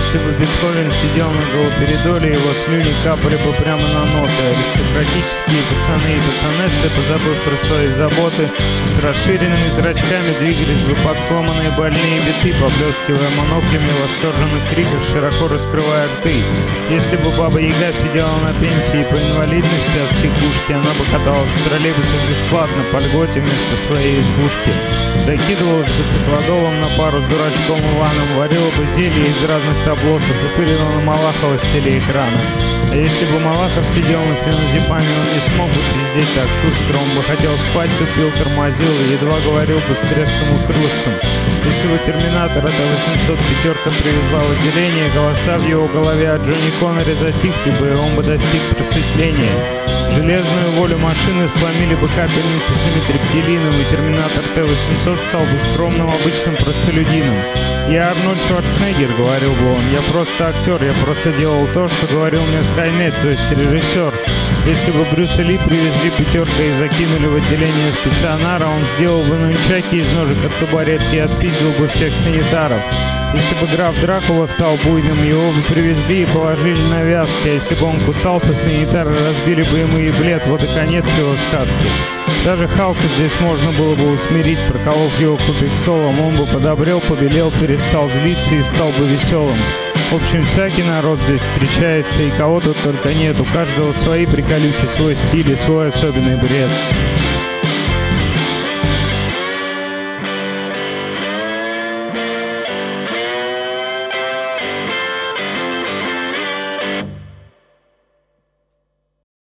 Если бы Бетховен сидел на галоперидоле, его слюни капали бы прямо на ноты. Аристократические пацаны и пацанессы, позабыв про свои заботы, с расширенными зрачками двигались бы под сломанные больные биты, поблескивая моноклями в восторженных криках, широко раскрывая рты. Если бы Баба Яга сидела на пенсии по инвалидности от психушки, она бы каталась в троллейбусах бесплатно по льготе вместо своей избушки, закидывалась бы циклодолом на пару с дурачком Иваном, варила бы зелье из разных таблосов и пырила на Малахова с телеэкрана. А если бы Малахов сидел на феназепаме, он не смог бы пиздеть так шустро, он бы хотел спать, тупил, тормозил и едва говорил бы с треском и хрустом. Если бы Терминатор АТ-800 пятерка привезла в отделение, голоса в его голове от Джонни Коннери затихли бы, и он бы достиг просветления. Железную волю машины сломили бы капельницы с амитриптилином, и Терминатор Т-800 стал бы скромным обычным простолюдином. «Я Арнольд Шварценеггер», — говорил бы он, — «я просто актер, я просто делал то, что говорил мне Скайнет, то есть режиссер». Если бы Брюса Ли привезли пятеркой и закинули в отделение стационара, он сделал бы нунчаки из ножек от табуретки и отпиздил бы всех санитаров. Если бы граф Дракула стал буйным, его бы привезли и положили на вязки, а если бы он кусался, санитары разбили бы ему еблет, вот и конец его сказки. Даже Халка здесь можно было бы усмирить, проколов его купексолом, он бы подобрел, побелел, перестал злиться и стал бы веселым. В общем, всякий народ здесь встречается, и кого тут только нет, у каждого свои приколюхи, свой стиль и свой особенный бред.